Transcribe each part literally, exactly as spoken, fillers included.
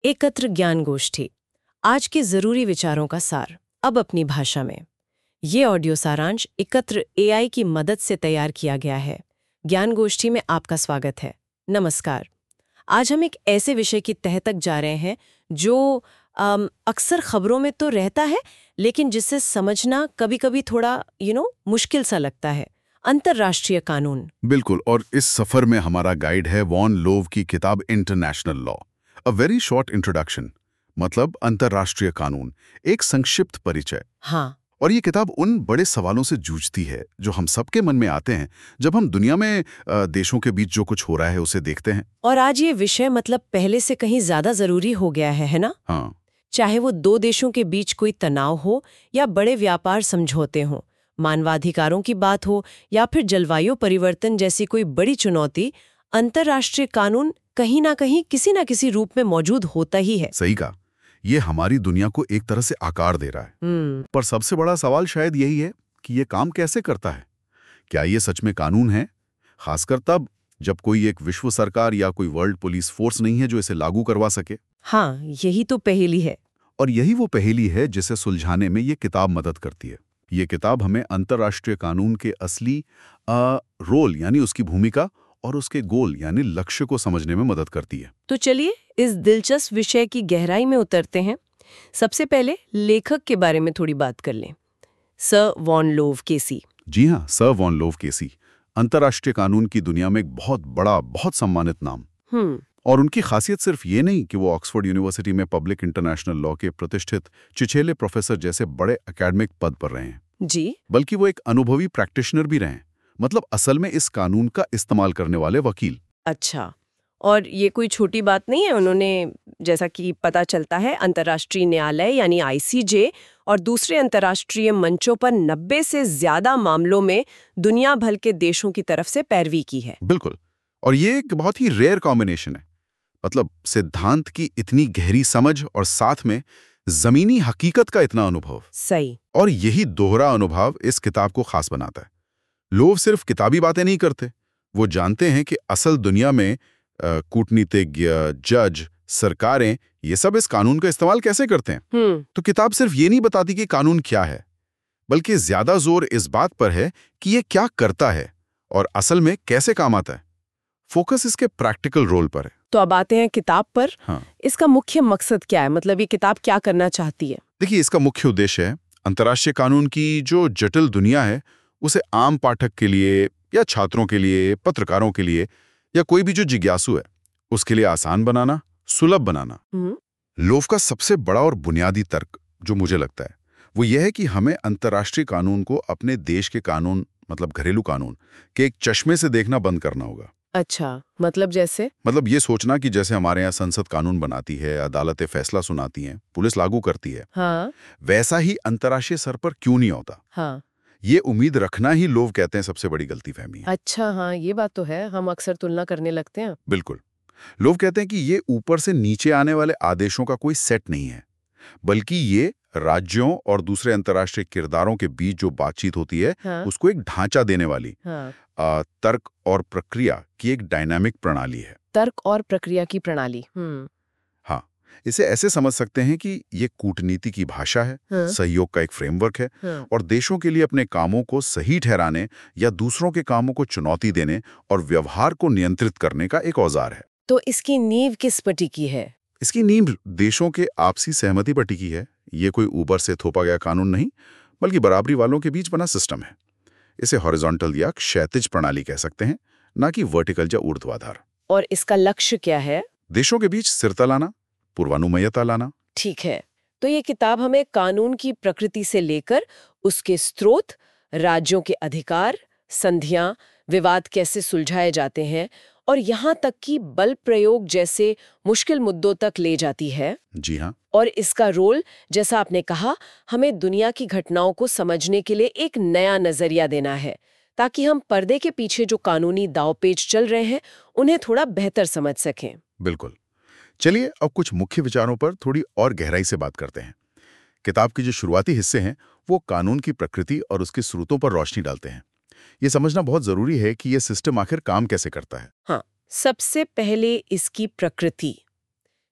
एकत्र ज्ञान गोष्ठी, आज के जरूरी विचारों का सार, अब अपनी भाषा में। ये ऑडियो सारांश एकत्र एआई की मदद से तैयार किया गया है। ज्ञान गोष्ठी में आपका स्वागत है। नमस्कार। आज हम एक ऐसे विषय की तह तक जा रहे हैं जो अम, अक्सर खबरों में तो रहता है, लेकिन जिसे समझना कभी-कभी थोड़ा यू नो मुश्किल सा लगता है। अंतर्राष्ट्रीय कानून। बिल्कुल, और इस सफर में हमारा गाइड है वॉन लोव की किताब international law, a very short introduction, मतलब अंतर्राष्ट्रीय कानून, एक संक्षिप्त परिचय। हाँ, और ये किताब उन बड़े सवालों से जूझती है जो हम सबके मन में आते हैं जब हम दुनिया में अ, देशों के बीच जो कुछ हो रहा है उसे देखते हैं। और आज ये विषय मतलब पहले से कहीं ज्यादा जरूरी हो गया है, है ना? हाँ, चाहे वो दो देशों के बीच कोई तनाव हो या बड़े व्यापार समझौते हों, मानवाधिकारों की बात हो या फिर जलवायु परिवर्तन जैसी कोई बड़ी चुनौती, अंतर्राष्ट्रीय कानून कहीं ना कहीं किसी ना किसी रूप में मौजूद होता ही है। सही कहा। ये हमारी दुनिया को एक तरह से आकार दे रहा है। हम्म पर सबसे बड़ा सवाल शायद यही है कि ये काम कैसे करता है। क्या ये सच में कानून है, खासकर तब जब कोई एक विश्व सरकार या कोई वर्ल्ड पुलिस फोर्स नहीं है जो इसे लागू करवा सके। हाँ, यही तो पहेली है। और यही वो पहेली है जिसे सुलझाने में ये किताब मदद करती है। ये किताब हमें अंतर्राष्ट्रीय कानून के असली आ, रोल यानी उसकी भूमिका और उसके गोल यानी लक्ष्य को समझने में मदद करती है। तो चलिए इस दिलचस्प विषय की गहराई में उतरते हैं। सबसे पहले लेखक के बारे में थोड़ी बात कर लें। Sir Vaughan Lowe KC. जी हाँ, सर वॉन लोव केसी अंतर्राष्ट्रीय कानून की दुनिया में एक बहुत बड़ा, बहुत सम्मानित नाम। हम्म और उनकी खासियत सिर्फ ये नहीं कि वो ऑक्सफोर्ड यूनिवर्सिटी में पब्लिक इंटरनेशनल लॉ के प्रतिष्ठित चिचेले प्रोफेसर जैसे बड़े एकेडमिक पद पर रहे हैं, जी। बल्कि वो एक अनुभवी प्रैक्टिशनर भी रहे हैं, मतलब असल में इस कानून का इस्तेमाल करने वाले वकील। अच्छा, और ये कोई छोटी बात नहीं है। उन्होंने, जैसा कि पता चलता है, अंतर्राष्ट्रीय न्यायालय यानी आईसीजे और दूसरे अंतर्राष्ट्रीय मंचों पर नब्बे से ज्यादा मामलों में दुनिया भर के देशों की तरफ से पैरवी की है। बिल्कुल, और ये एक बहुत ही रेयर कॉम्बिनेशन है, मतलब सिद्धांत की इतनी गहरी समझ और साथ में जमीनी हकीकत का इतना अनुभव। सही। और यही दोहरा अनुभव इस किताब को खास बनाता है। लोग सिर्फ किताबी बातें नहीं करते, वो जानते हैं कि असल दुनिया में अ, कूटनीतिज्ञ, जज, सरकारें, ये सब इस कानून का इस्तेमाल कैसे करते हैं। हम्म तो किताब सिर्फ ये नहीं बताती कि कानून क्या है, बल्कि ज्यादा जोर इस बात पर है कि ये क्या करता है और असल में कैसे काम आता है। फोकस इसके प्रैक्टिकल रोल पर है। तो अब आते हैं किताब पर। हाँ, इसका मुख्य मकसद क्या है, मतलब ये किताब क्या करना चाहती है? देखिए, इसका मुख्य उद्देश्य है अंतर्राष्ट्रीय कानून की जो जटिल दुनिया है उसे आम पाठक के लिए या छात्रों के लिए, पत्रकारों के लिए या कोई भी जो जिज्ञासु है उसके लिए आसान बनाना, सुलभ बनाना। हम्म लोव का सबसे बड़ा और बुनियादी तर्क जो मुझे लगता है वो यह है कि हमें अंतर्राष्ट्रीय कानून को अपने देश के कानून, मतलब घरेलू कानून के एक चश्मे से देखना बंद करना होगा। अच्छा, मतलब जैसे? मतलब ये सोचना कि जैसे हमारे यहाँ संसद कानून बनाती है, अदालतें फैसला सुनाती हैं, पुलिस लागू करती है, हाँ वैसा ही अंतर्राष्ट्रीय स्तर पर क्यों नहीं होता। हाँ। ये उम्मीद रखना ही लोग कहते हैं सबसे बड़ी गलतीफहमी है। अच्छा, हाँ, ये बात तो है, हम अक्सर तुलना करने लगते हैं। बिल्कुल, लोग कहते हैं कि ये ऊपर से नीचे आने वाले आदेशों का कोई सेट नहीं है, बल्कि ये राज्यों और दूसरे अंतर्राष्ट्रीय किरदारों के बीच जो बातचीत होती है हाँ उसको एक ढांचा देने वाली हाँ। आ, तर्क और प्रक्रिया की एक डायनामिक प्रणाली है। तर्क और प्रक्रिया की प्रणाली। हम्म हाँ, इसे ऐसे समझ सकते हैं कि ये कूटनीति की भाषा है, हाँ सहयोग का एक फ्रेमवर्क है हाँ। और देशों के लिए अपने कामों को सही ठहराने या दूसरों के कामों को चुनौती देने और व्यवहार को नियंत्रित करने का एक औजार है। तो इसकी नींव किस पर टिकी है? इसकी नींव देशों के आपसी सहमति पर टिकी है। ये कोई ऊपर से थोपा गया कानून नहीं, बल्कि बराबरी वालों के बीच बना सिस्टम है। इसे हॉरिजॉन्टल या क्षैतिज प्रणाली कह सकते हैं, ना कि वर्टिकल या ऊर्ध्वाधर। और इसका लक्ष्य क्या है? देशों के बीच स्थिरता लाना, पूर्वानुमेयता लाना। ठीक है, तो ये किताब हमें कानून की प्रकृति से लेकर उसके स्रोत, राज्यों के अधिकार, संधियां, विवाद कैसे सुलझाए जाते हैं और यहाँ तक कि बल प्रयोग जैसे मुश्किल मुद्दों तक ले जाती है। जी हाँ, और इसका रोल, जैसा आपने कहा, हमें दुनिया की घटनाओं को समझने के लिए एक नया नजरिया देना है, ताकि हम पर्दे के पीछे जो कानूनी दांवपेच चल रहे हैं उन्हें थोड़ा बेहतर समझ सकें। बिल्कुल। चलिए अब कुछ मुख्य विचारों पर थोड़ी और गहराई से बात करते हैं। किताब के जो शुरुआती हिस्से हैं वो कानून की प्रकृति और उसके स्रोतों पर रोशनी डालते हैं। ये समझना बहुत जरूरी है कि यह सिस्टम आखिर काम कैसे करता है। हाँ, सबसे पहले इसकी प्रकृति।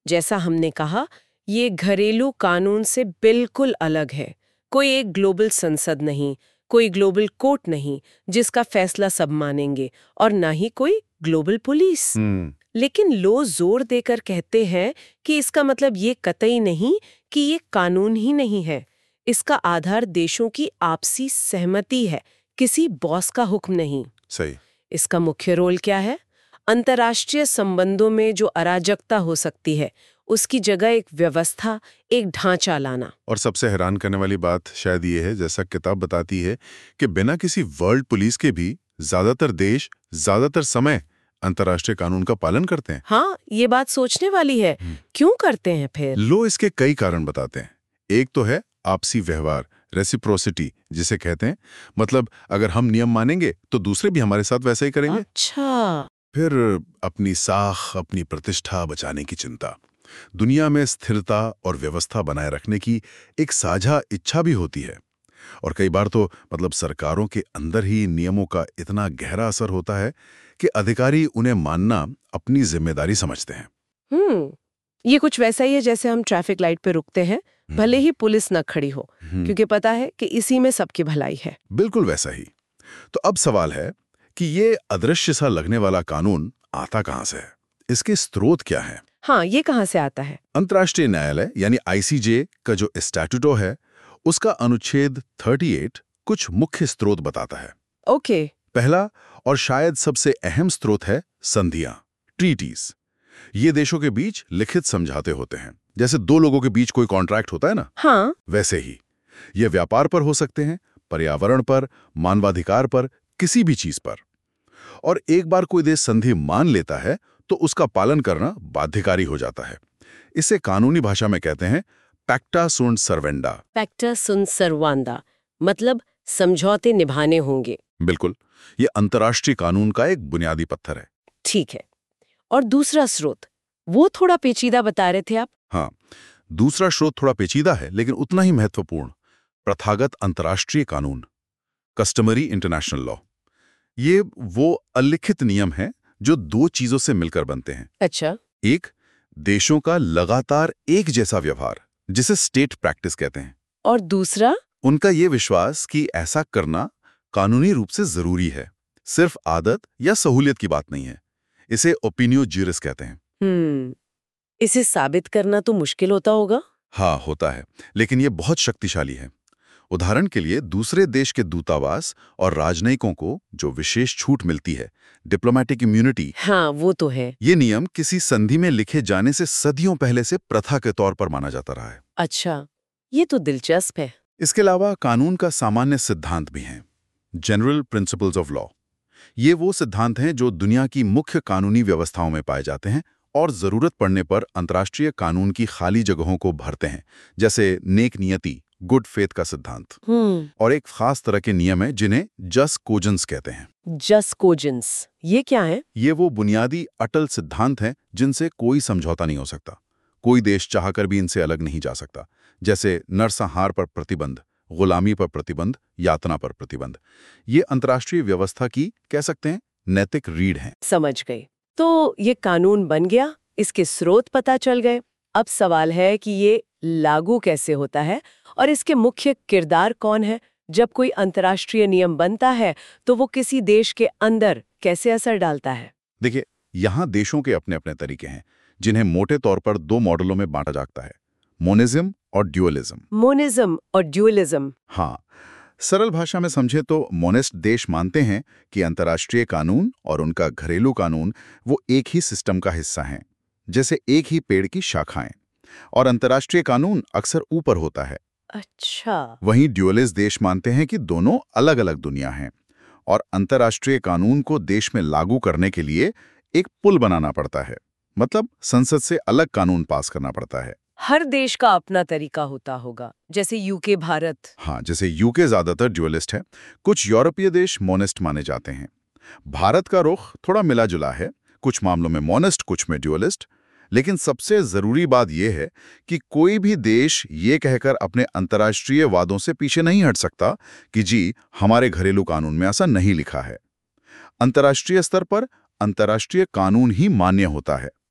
जैसा हमने कहा, ये घरेलू कानून से बिल्कुल अलग है। कोई एक ग्लोबल संसद नहीं, कोई ग्लोबल कोर्ट नहीं जिसका फैसला सब मानेंगे, और ना ही कोई ग्लोबल पुलिस। हम्म लेकिन लोग जोर देकर कहते हैं कि इसका मतलब ये कतई नहीं कि ये कानून ही नहीं है। इसका आधार देशों की आपसी सहमति है, किसी बॉस का हुक्म नहीं। सही। इसका मुख्य रोल क्या है? अंतर्राष्ट्रीय संबंधों में जो अराजकता हो सकती है, उसकी जगह एक व्यवस्था, एक ढांचा लाना। और सबसे हैरान करने वाली बात शायद ये है, जैसा किताब बताती है, कि बिना किसी वर्ल्ड पुलिस के भी ज्यादातर देश ज्यादातर समय अंतर्राष्ट्रीय कानून का पालन करते हैं। हाँ, ये बात सोचने वाली है। क्यों करते हैं फिर? लो इसके कई कारण बताते हैं। एक तो है आपसी व्यवहार, रेसिप्रोसिटी जिसे कहते हैं। मतलब अगर हम नियम मानेंगे तो दूसरे भी हमारे साथ वैसा ही करेंगे। अच्छा। फिर अपनी साख, अपनी प्रतिष्ठा बचाने की चिंता, दुनिया में स्थिरता और व्यवस्था बनाए रखने की एक साझा इच्छा भी होती है। और कई बार तो मतलब सरकारों के अंदर ही नियमों का इतना गहरा असर होता है कि अधिकारी उन्हें मानना अपनी जिम्मेदारी समझते हैं। हम्म ये कुछ वैसा ही है जैसे हम ट्रैफिक लाइट पे रुकते हैं, भले ही पुलिस न खड़ी हो, क्योंकि पता है कि इसी में सबकी भलाई है। बिल्कुल वैसा ही। तो अब सवाल है कि ये अदृश्य सा लगने वाला कानून आता कहां से है? इसके स्रोत क्या है? हाँ, ये कहाँ से आता है? अंतर्राष्ट्रीय न्यायालय यानी आईसीजे का जो स्टैट्यूटो है, उसका अनुच्छेद अड़तीस कुछ मुख्य स्रोत बताता है। ओके। पहला और शायद सबसे अहम स्रोत है संधियां, ट्रीटीज। ये देशों के बीच लिखित समझौते होते हैं। जैसे दो लोगों के बीच कोई कॉन्ट्रैक्ट होता है ना, हाँ। वैसे ही ये व्यापार पर हो सकते हैं, पर्यावरण पर, मानवाधिकार पर, किसी भी चीज पर। और एक बार कोई देश संधि मान लेता है तो उसका पालन करना बाध्यकारी हो जाता है। इसे कानूनी भाषा में कहते हैं पैक्टा सुंट सर्वेंडा। पैक्टा सुन सर्वांडा मतलब समझौते निभाने होंगे। बिल्कुल, ये अंतर्राष्ट्रीय कानून का एक बुनियादी पत्थर है। ठीक है। और दूसरा स्रोत, वो थोड़ा पेचीदा बता रहे थे आप। हाँ, दूसरा स्रोत थोड़ा पेचीदा है लेकिन उतना ही महत्वपूर्ण। प्रथागत अंतर्राष्ट्रीय कानून, कस्टमरी इंटरनेशनल लॉ। ये वो अलिखित नियम हैं जो दो चीजों से मिलकर बनते हैं। अच्छा। एक, देशों का लगातार एक जैसा व्यवहार, जिसे स्टेट प्रैक्टिस कहते हैं। और दूसरा, उनका ये विश्वास कि ऐसा करना कानूनी रूप से जरूरी है, सिर्फ आदत या सहूलियत की बात नहीं है। इसे ओपिनियो ज्यूरिस कहते हैं। हम्म इसे साबित करना तो मुश्किल होता होगा। हाँ, होता है, लेकिन ये बहुत शक्तिशाली है। उदाहरण के लिए दूसरे देश के दूतावास और राजनयिकों को जो विशेष छूट मिलती है, डिप्लोमेटिक इम्यूनिटी, हाँ, वो तो है। ये नियम किसी संधि में लिखे जाने से सदियों पहले से प्रथा के तौर पर माना जाता रहा है। अच्छा, ये तो दिलचस्प है। इसके अलावा कानून का सामान्य सिद्धांत भी हैं, जनरल प्रिंसिपल्स ऑफ लॉ। ये वो सिद्धांत हैं जो दुनिया की मुख्य कानूनी व्यवस्थाओं में पाए जाते हैं और जरूरत पड़ने पर अंतर्राष्ट्रीय कानून की खाली जगहों को भरते हैं, जैसे नेक नियति, गुड फेथ का सिद्धांत। हम्म और एक खास तरह के नियम है जिन्हें जस कोजेंस कहते हैं। जस कोजेंस, ये क्या है? ये वो बुनियादी अटल सिद्धांत हैं जिनसे कोई समझौता नहीं हो सकता। कोई देश चाहकर भी इनसे अलग नहीं जा सकता। जैसे नरसंहार पर प्रतिबंध, गुलामी पर प्रतिबंध, यातना पर प्रतिबंध। ये अंतर्राष्ट्रीय व्यवस्था की, कह सकते हैं, नैतिक रीढ़ हैं। समझ गई। तो ये कानून बन गया, इसके स्रोत पता चल गए। अब सवाल है कि ये लागू कैसे होता है और इसके मुख्य किरदार कौन है। जब कोई अंतर्राष्ट्रीय नियम बनता है तो वो किसी देश के अंदर कैसे असर डालता है? देखिए, यहाँ देशों के अपने अपने तरीके हैं, जिन्हें मोटे तौर पर दो मॉडलों में बांटा जाता है, मोनिज्म और ड्यूअलिज्म। मोनिज्म और ड्यूअलिज्म। हाँ, सरल भाषा में समझे तो मोनिस्ट देश मानते हैं कि अंतर्राष्ट्रीय कानून और उनका घरेलू कानून वो एक ही सिस्टम का हिस्सा हैं, जैसे एक ही पेड़ की शाखाएं। और अंतर्राष्ट्रीय कानून अक्सर ऊपर होता है। अच्छा। वहीं ड्यूअलिस्ट देश मानते हैं कि दोनों अलग अलग दुनिया हैं और अंतर्राष्ट्रीय कानून को देश में लागू करने के लिए एक पुल बनाना पड़ता है। मतलब संसद से अलग कानून पास करना पड़ता है। हर देश का अपना तरीका होता होगा, जैसे यूके, भारत। हाँ, जैसे यूके ज्यादातर ड्यूअलिस्ट है, कुछ यूरोपीय देश मोनिस्ट माने जाते हैं। भारत का रुख थोड़ा मिला जुला है, कुछ मामलों में मोनिस्ट, कुछ में ड्यूअलिस्ट। लेकिन सबसे जरूरी बात यह है कि कोई भी देश ये कहकर अपने अंतर्राष्ट्रीय वादों से पीछे नहीं हट सकता कि जी, हमारे घरेलू कानून में ऐसा नहीं लिखा है। अंतर्राष्ट्रीय स्तर पर अंतर्राष्ट्रीय कानून ही मान्य होता है।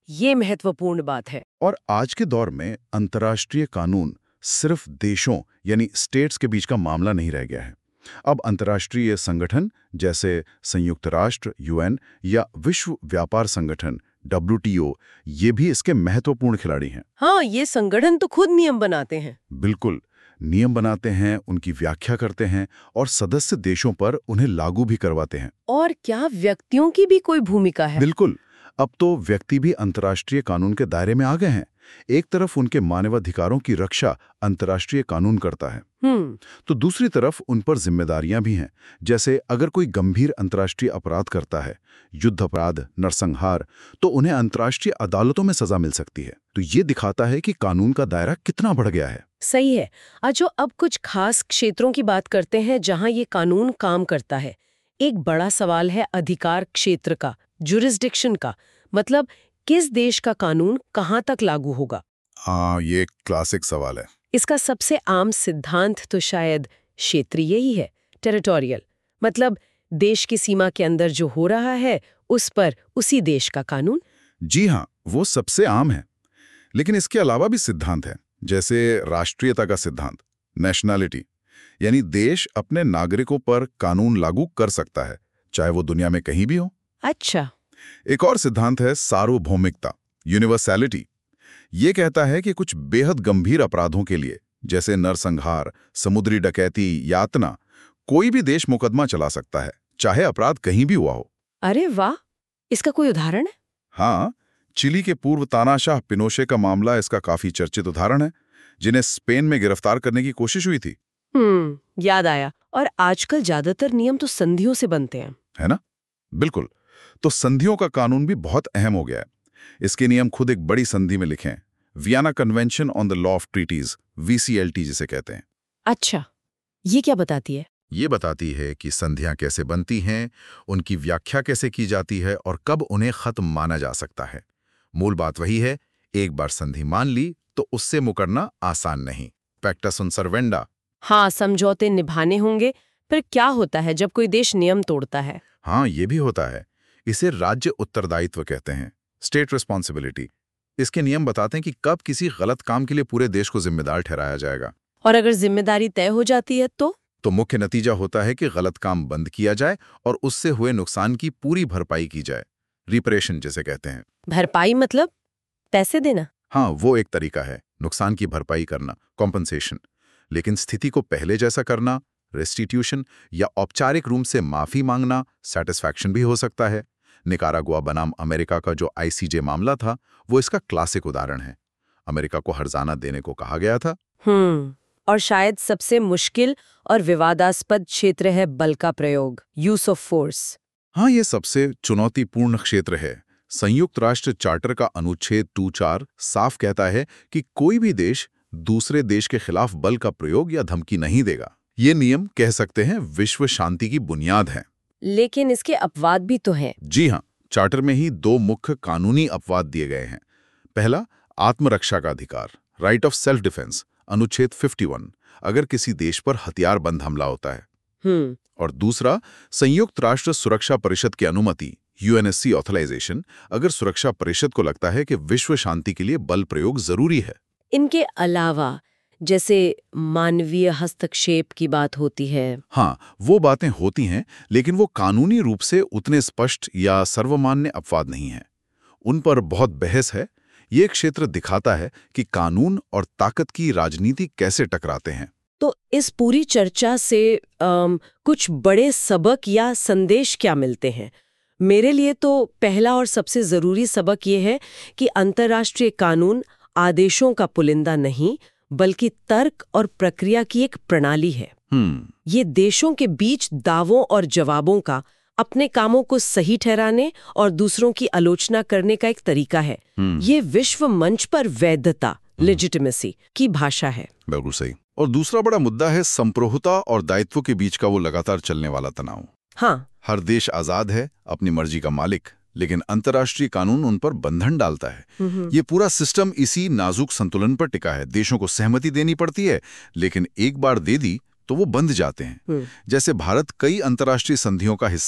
ये महत्वपूर्ण बात है। और आज के दौर में अंतर्राष्ट्रीय कानून सिर्फ देशों यानी स्टेट्स के बीच का मामला नहीं रह गया है। अब अंतर्राष्ट्रीय संगठन जैसे संयुक्त राष्ट्र यूएन या विश्व व्यापार संगठन डब्ल्यू टी ओ ये भी इसके महत्वपूर्ण खिलाड़ी हैं। हाँ, ये संगठन तो खुद नियम बनाते हैं। बिल्कुल, नियम बनाते हैं, उनकी व्याख्या करते हैं और सदस्य देशों पर उन्हें लागू भी करवाते हैं। और क्या व्यक्तियों की भी कोई भूमिका है? बिल्कुल, अब तो व्यक्ति भी अंतर्राष्ट्रीय कानून के दायरे में आ गए हैं। एक तरफ उनके मानवाधिकारों की रक्षा अंतर्राष्ट्रीय कानून करता है, हम्म तो दूसरी तरफ उन पर जिम्मेदारियां भी हैं। जैसे अगर कोई गंभीर अंतर्राष्ट्रीय अपराध करता है, युद्ध अपराध, नरसंहार, तो उन्हें अंतर्राष्ट्रीय अदालतों में सजा मिल सकती है। तो ये दिखाता है कि कानून का दायरा कितना बढ़ गया है। सही है। आज अब कुछ खास क्षेत्रों की बात करते हैं जहां ये कानून काम करता है। एक बड़ा सवाल है अधिकार क्षेत्र का, जुरिस्डिक्शन का, मतलब किस देश का कानून कहां तक लागू होगा। हाँ, ये क्लासिक सवाल है। इसका सबसे आम सिद्धांत तो शायद क्षेत्रीय ही है, टेरिटोरियल। मतलब देश की सीमा के अंदर जो हो रहा है उस पर उसी देश का कानून। जी हाँ, वो सबसे आम है। लेकिन इसके अलावा भी सिद्धांत है, जैसे राष्ट्रीयता का सिद्धांत, नेशनैलिटी, यानी देश अपने नागरिकों पर कानून लागू कर सकता है, चाहे वो दुनिया में कहीं भी हो। अच्छा। एक और सिद्धांत है सार्वभौमिकता, यूनिवर्सैलिटी। ये कहता है कि कुछ बेहद गंभीर अपराधों के लिए, जैसे नरसंहार, समुद्री डकैती, यातना, कोई भी देश मुकदमा चला सकता है, चाहे अपराध कहीं भी हुआ हो। अरे वाह, इसका कोई उदाहरण है? हाँ, चिली के पूर्व तानाशाह पिनोशे का मामला इसका काफी चर्चित उदाहरण है, जिन्हें स्पेन में गिरफ्तार करने की कोशिश हुई थी। हम्म याद आया। और आजकल ज्यादातर नियम तो संधियों से बनते हैं, है ना? बिल्कुल। तो संधियों का कानून भी बहुत अहम हो गया है। इसके नियम खुद एक बड़ी संधि में लिखे हैं, Vienna convention on the law of treaties, V C L T जिसे कहते हैं। अच्छा, ये क्या बताती है? ये बताती है कि संधियां कैसे बनती हैं, उनकी व्याख्या कैसे की जाती है और कब उन्हें खत्म माना जा सकता है। मूल बात वही है, एक बार संधि मान ली तो उससे मुकरना आसान नहीं। पैक्टा सुन सर्वेंडा। हाँ, समझौते निभाने होंगे। पर क्या होता है जब कोई देश नियम तोड़ता है? हाँ, ये भी होता है। इसे राज्य उत्तरदायित्व कहते हैं, स्टेट रिस्पॉन्सिबिलिटी। इसके नियम बताते हैं कि कब किसी गलत काम के लिए पूरे देश को जिम्मेदार ठहराया जाएगा। और अगर जिम्मेदारी तय हो जाती है तो? तो मुख्य नतीजा होता है कि गलत काम बंद किया जाए और उससे हुए नुकसान की पूरी भरपाई की जाए, रिपरेशन जिसे कहते हैं। भरपाई मतलब पैसे देना? हाँ, वो एक तरीका है नुकसान की भरपाई करना, कॉम्पनसेशन। लेकिन स्थिति को पहले जैसा करना, रेस्टिट्यूशन, या औपचारिक रूप से माफी मांगना, सैटिस्फैक्शन भी हो सकता है। निकारागुआ बनाम अमेरिका का जो आई सी जे मामला था, वो इसका क्लासिक उदाहरण है। अमेरिका को हर्जाना देने को कहा गया था। हम्म और शायद सबसे मुश्किल और विवादास्पद क्षेत्र है बल का प्रयोग, यूज ऑफ फोर्स। हाँ, ये सबसे चुनौतीपूर्ण क्षेत्र है। संयुक्त राष्ट्र चार्टर का अनुच्छेद दो चार साफ कहता है कि कोई भी देश दूसरे देश के खिलाफ बल का प्रयोग या धमकी नहीं देगा। ये नियम कह सकते हैं विश्व शांति की बुनियाद है। लेकिन इसके अपवाद भी तो हैं। जी हाँ, चार्टर में ही दो मुख्य कानूनी अपवाद दिए गए हैं। पहला, आत्मरक्षा का अधिकार, राइट ऑफ सेल्फ डिफेंस, अनुच्छेद इक्यावन, अगर किसी देश पर हथियारबंद हमला होता है। हम्म और दूसरा, संयुक्त राष्ट्र सुरक्षा परिषद की अनुमति, U N S C authorisation, अगर सुरक्षा परिषद को लगता है कि विश्व शांति के लिए बल प्रयोग जरूरी है। इनके अलावा जैसे मानवीय हस्तक्षेप की बात होती है। हाँ, वो बातें होती हैं, लेकिन वो कानूनी रूप से उतने स्पष्ट या सर्वमान्य अपवाद नहीं हैं। उन पर बहुत बहस है। ये क्षेत्र दिखाता है कि कानून और ताकत की राजनीति कैसे टकराते हैं। तो इस पूरी चर्चा से आम, कुछ बड़े सबक या संदेश क्या मिलते हैं? मेरे लिए तो पहला और सबसे जरूरी सबक ये है कि अंतर्राष्ट्रीय कानून आदेशों का पुलिंदा नहीं, बल्कि तर्क और प्रक्रिया की एक प्रणाली है। हम्म ये देशों के बीच दावों और जवाबों का, अपने कामों को सही ठहराने और दूसरों की आलोचना करने का एक तरीका है। ये विश्व मंच पर वैधता, लेजिटिमेसी की भाषा है। बिल्कुल सही। और दूसरा बड़ा मुद्दा है संप्रभुता और दायित्व के बीच का वो लगातार चलने वाला तनाव। हाँ, हर देश आजाद है, अपनी मर्जी का मालिक, लेकिन अंतर्राष्ट्रीय कानून उन पर बंधन डालता है। ये पूरा सिस्टम इसी नाजुक संतुलन पर टिका है। देशों को सहमति देनी पड़ती है, लेकिन एक बार दे दी तो वो बंध जाते हैं। जैसे भारत कई अंतर्राष्ट्रीय संधियों का हिस्सा है,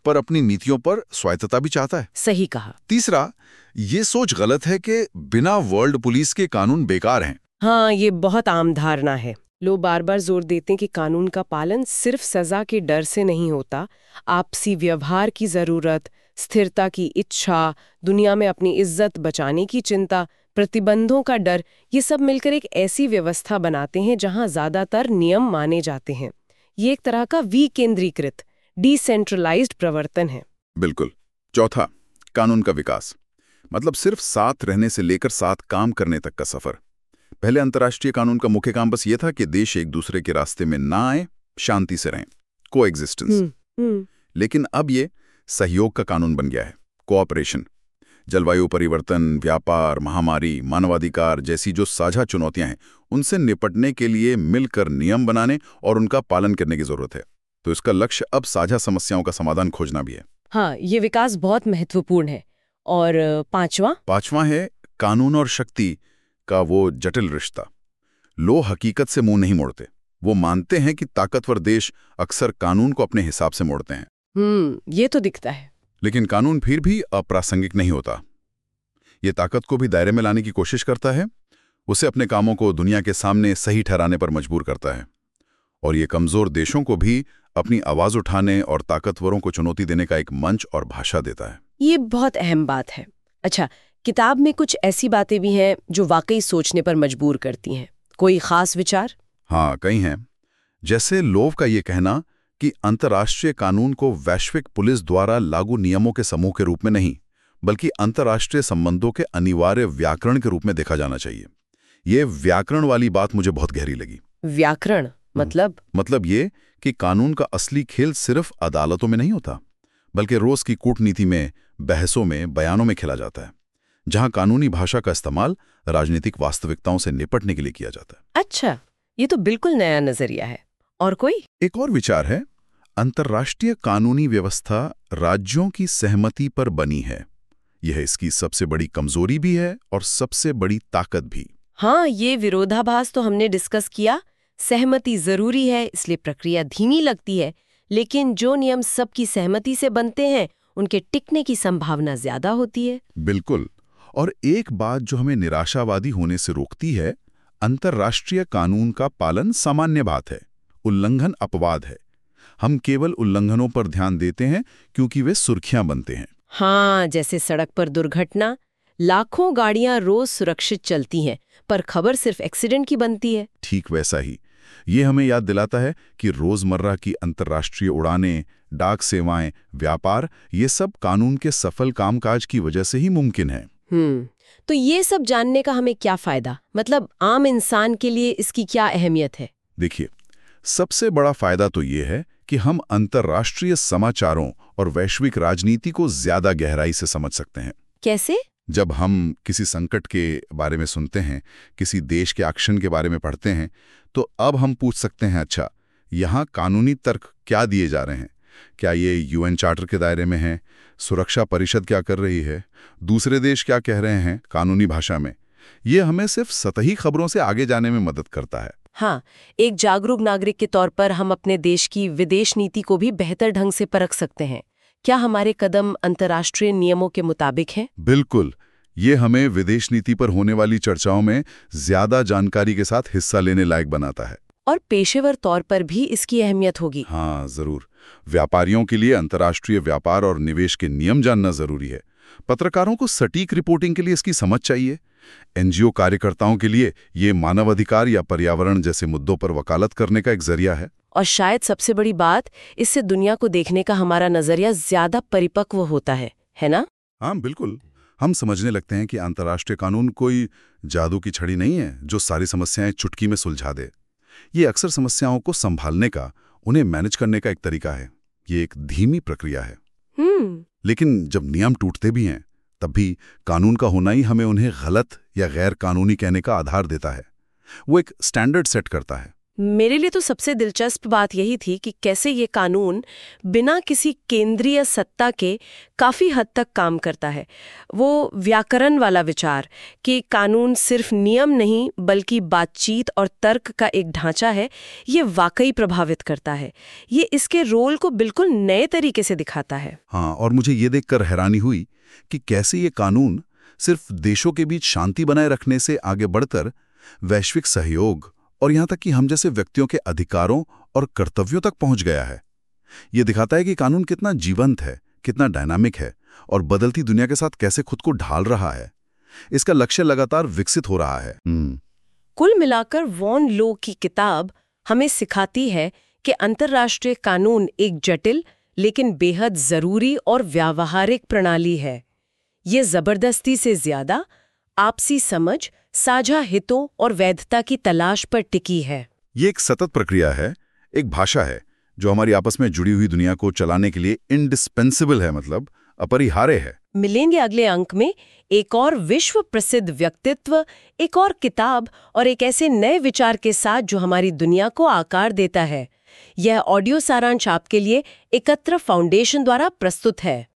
पर अपनी नीतियों पर स्वायत्तता भी चाहता है। सही कहा। तीसरा, ये सोच गलत है कि बिना वर्ल्ड पुलिस के कानून बेकार हैं। हाँ, ये बहुत आम धारणा है। लोग बार बार जोर देते हैं कि कानून का पालन सिर्फ सजा के डर से नहीं होता। आपसी व्यवहार की जरूरत, स्थिरता की इच्छा, दुनिया में अपनी इज्जत बचाने की चिंता, प्रतिबंधों का डर, ये सब मिलकर एक ऐसी व्यवस्था बनाते हैं जहां ज्यादातर नियम माने जाते हैं। ये एक तरह का विकेंद्रीकृत, डिसेंट्रलाइज्ड प्रवर्तन है। बिल्कुल। चौथा, कानून का विकास, मतलब सिर्फ साथ रहने से लेकर साथ काम करने तक का सफर। पहले अंतर्राष्ट्रीय कानून का मुख्य काम बस ये था कि देश एक दूसरे के रास्ते में ना आए, शांति से रहें, कोएग्जिस्टेंस। लेकिन अब ये सहयोग का कानून बन गया है, कोऑपरेशन। जलवायु परिवर्तन, व्यापार, महामारी, मानवाधिकार जैसी जो साझा चुनौतियां हैं, उनसे निपटने के लिए मिलकर नियम बनाने और उनका पालन करने की जरूरत है। तो इसका लक्ष्य अब साझा समस्याओं का समाधान खोजना भी है। हाँ, ये विकास बहुत महत्वपूर्ण है। और पांचवा पांचवा है कानून और शक्ति का वो जटिल रिश्ता। लोग हकीकत से मुंह नहीं मोड़ते। वो मानते हैं कि ताकतवर देश अक्सर कानून को अपने हिसाब से मोड़ते हैं। हम्म ये तो दिखता है। लेकिन कानून फिर भी अप्रासंगिक नहीं होता। ये ताकत को भी दायरे में लाने की कोशिश करता है, उसे अपने कामों को दुनिया के सामने सही ठहराने पर मजबूर करता है, और ये कमजोर देशों को भी अपनी आवाज उठाने और ताकतवरों को चुनौती देने का एक मंच और भाषा देता है। ये बहुत अहम बात है। अच्छा, किताब में कुछ ऐसी बातें भी हैं जो वाकई सोचने पर मजबूर करती हैं। कोई खास विचार? हाँ, कई हैं। जैसे लोव का ये कहना कि अंतर्राष्ट्रीय कानून को वैश्विक पुलिस द्वारा लागू नियमों के समूह के रूप में नहीं, बल्कि अंतर्राष्ट्रीय संबंधों के अनिवार्य व्याकरण के रूप में देखा जाना चाहिए। ये व्याकरण वाली बात मुझे बहुत गहरी लगी। व्याकरण मतलब? मतलब ये कि कानून का असली खेल सिर्फ अदालतों में नहीं होता, बल्कि रोज की कूटनीति में, बहसों में, बयानों में खेला जाता है, जहां कानूनी भाषा का इस्तेमाल राजनीतिक वास्तविकताओं से निपटने के लिए किया जाता है। अच्छा, ये तो बिल्कुल नया नजरिया है। और कोई? एक और विचार है, अंतर्राष्ट्रीय कानूनी व्यवस्था राज्यों की सहमति पर बनी है। यह इसकी सबसे बड़ी कमजोरी भी है और सबसे बड़ी ताकत भी। हाँ, ये विरोधाभास तो हमने डिस्कस किया। सहमति जरूरी है, इसलिए प्रक्रिया धीमी लगती है, लेकिन जो नियम सबकी सहमति से बनते हैं उनके टिकने की संभावना ज्यादा होती है। बिल्कुल। और एक बात जो हमें निराशावादी होने से रोकती है, अंतर्राष्ट्रीय कानून का पालन सामान्य बात है, उल्लंघन अपवाद है। हम केवल उल्लंघनों पर ध्यान देते हैं क्योंकि वे सुर्खियां बनते हैं। हाँ, जैसे सड़क पर दुर्घटना, लाखों गाड़ियां रोज सुरक्षित चलती हैं, पर खबर सिर्फ एक्सीडेंट की बनती है। ठीक वैसा ही ये हमें याद दिलाता है कि रोजमर्रा की अंतर्राष्ट्रीय उड़ानें, डाक सेवाएं, व्यापार, ये सब कानून के सफल कामकाज की वजह से ही मुमकिन है। हम्म तो ये सब जानने का हमें क्या फायदा? मतलब आम इंसान के लिए इसकी क्या अहमियत है? देखिए, सबसे बड़ा फायदा तो ये है कि हम अंतर्राष्ट्रीय समाचारों और वैश्विक राजनीति को ज्यादा गहराई से समझ सकते हैं। कैसे? जब हम किसी संकट के बारे में सुनते हैं, किसी देश के एक्शन के बारे में पढ़ते हैं, तो अब हम पूछ सकते हैं, अच्छा, यहाँ कानूनी तर्क क्या दिए जा रहे हैं? क्या ये यूएन चार्टर के दायरे में है? सुरक्षा परिषद क्या कर रही है? दूसरे देश क्या कह रहे हैं कानूनी भाषा में? ये हमें सिर्फ सतही खबरों से आगे जाने में मदद करता है। हाँ, एक जागरूक नागरिक के तौर पर हम अपने देश की विदेश नीति को भी बेहतर ढंग से परख सकते हैं। क्या हमारे कदम अंतर्राष्ट्रीय नियमों के मुताबिक हैं? बिल्कुल। ये हमें विदेश नीति पर होने वाली चर्चाओं में ज्यादा जानकारी के साथ हिस्सा लेने लायक बनाता है। और पेशेवर तौर पर भी इसकी अहमियत होगी। हाँ, जरूर। व्यापारियों के लिए अंतर्राष्ट्रीय व्यापार और निवेश के नियम जानना जरूरी है। पत्रकारों को सटीक रिपोर्टिंग के लिए इसकी समझ चाहिए। एनजीओ कार्यकर्ताओं के लिए ये मानवाधिकार या पर्यावरण जैसे मुद्दों पर वकालत करने का एक जरिया है। और शायद सबसे बड़ी बात, इससे दुनिया को देखने का हमारा नजरिया ज्यादा परिपक्व होता है, है ना? हाँ, बिल्कुल। हम समझने लगते हैं कि अंतर्राष्ट्रीय कानून कोई जादू की छड़ी नहीं है जो सारी समस्याएं चुटकी में सुलझा दे। ये अक्सर समस्याओं को संभालने का, उन्हें मैनेज करने का एक तरीका है। ये एक धीमी प्रक्रिया है। हम्म लेकिन जब नियम टूटते भी हैं, तब भी कानून का होना ही हमें उन्हें गलत या गैर कानूनी कहने का आधार देता है। वो एक स्टैंडर्ड सेट करता है। मेरे लिए तो सबसे दिलचस्प बात यही थी कि कैसे ये कानून बिना किसी केंद्रीय सत्ता के काफी हद तक काम करता है। वो व्याकरण वाला विचार कि कानून सिर्फ नियम नहीं बल्कि बातचीत और तर्क का एक ढांचा है, ये वाकई प्रभावित करता है। ये इसके रोल को बिल्कुल नए तरीके से दिखाता है। हाँ, और मुझे ये देखकर हैरानी हुई कि कैसे ये कानून सिर्फ देशों के बीच शांति बनाए रखने से आगे बढ़कर वैश्विक सहयोग और यहाँ तक कि हम जैसे व्यक्तियों के अधिकारों और कर्तव्यों तक पहुंच गया है। ये दिखाता है कि कानून कितना जीवंत है, कितना डायनामिक है और बदलती दुनिया के साथ कैसे खुद को ढाल रहा है। इसका लक्ष्य लगातार विकसित हो रहा है। कुल मिलाकर वॉन लो की किताब हमें सिखाती है कि अंतर्राष्ट्रीय कानून एक जटिल लेकिन बेहद जरूरी और व्यावहारिक प्रणाली है। ये जबरदस्ती से ज्यादा आपसी समझ, साझा हितों और वैधता की तलाश पर टिकी है। ये एक सतत प्रक्रिया है, एक भाषा है जो हमारी आपस में जुड़ी हुई दुनिया को चलाने के लिए इंडिस्पेंसिबल है, मतलब अपरिहार्य है। मिलेंगे अगले अंक में एक और विश्व प्रसिद्ध व्यक्तित्व, एक और किताब और एक ऐसे नए विचार के साथ जो हमारी दुनिया को आकार देता है। यह ऑडियो सारांश आपके लिए एकत्र फाउंडेशन द्वारा प्रस्तुत है।